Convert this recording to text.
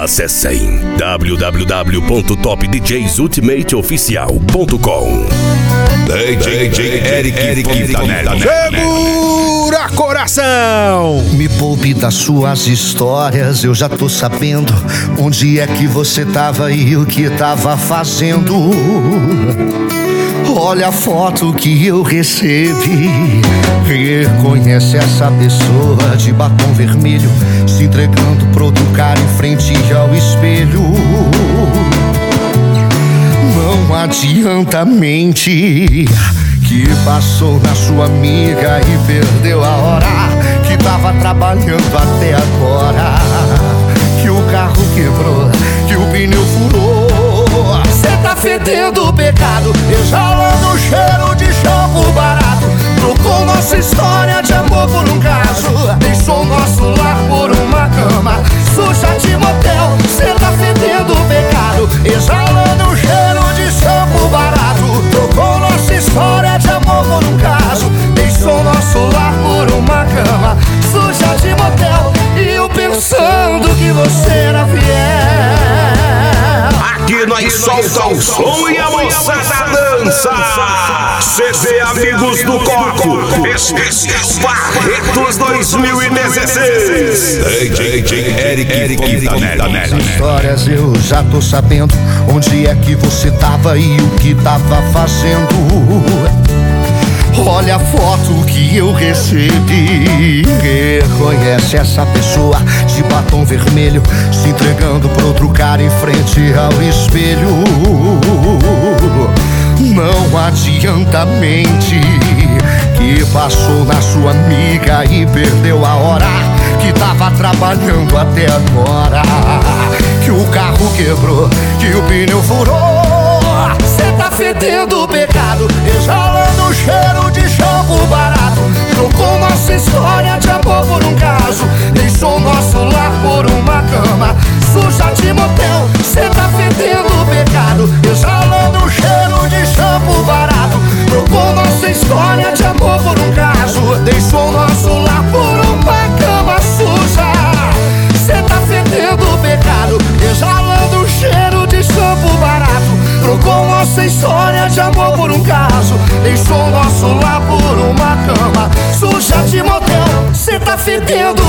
Acessem www.topdjsultimateoficial.com. DJ Eric Fontanelli. Segura coração! Me poupe das suas histórias, eu já tô sabendo onde é que você tava e o que tava fazendo. Olha a foto que eu recebi. Reconhece essa pessoa de batom vermelho se entregando pro outro cara em frente ao espelho. Não adianta mentir que passou na sua amiga e perdeu a hora, que tava trabalhando até agora, que o carro quebrou, que o pneu furou. Cê tá fedendo o pecado, exalando o cheiro de shampoo barato. Trocou nossa história de amor por um caso, deixou nosso lar por uma cama suja de motel. Cê tá fedendo o pecado, exalando o cheiro de shampoo barato. Trocou nossa história de amor por um caso, deixou nosso lar por uma cama suja de motel. E eu pensando que você era fiel. Aqui nós solta o som e a moçada dança. CD Amigos do Coco, Barretos 2016. DJ Eric Fontanelli. Histórias eu já tô sabendo onde é que você tava e o que tava fazendo. Olha a foto que eu recebi. Reconhece essa pessoa de batom vermelho se entregando pro outro cara em frente ao espelho. Não adianta mentir que passou na sua amiga e perdeu a hora, que tava trabalhando até agora, que o carro quebrou, que o pneu furou. Cê tá fedendo o pecado, exalando o cheiro de shampoo barato. Trocou nossa história de amor por um caso, deixou nosso lar por uma cama suja de motel. Cê tá fedendo o pecado, exalando o cheiro de shampoo barato. Trocou nossa história de amor por um caso, deixou nosso lar por uma cama suja. Cê tá fedendo o pecado, exalando o cheiro de shampoo barato. Trocou nossa história de amor por um caso, deixou nosso lar por uma cama suja de motel. Cê tá fedendo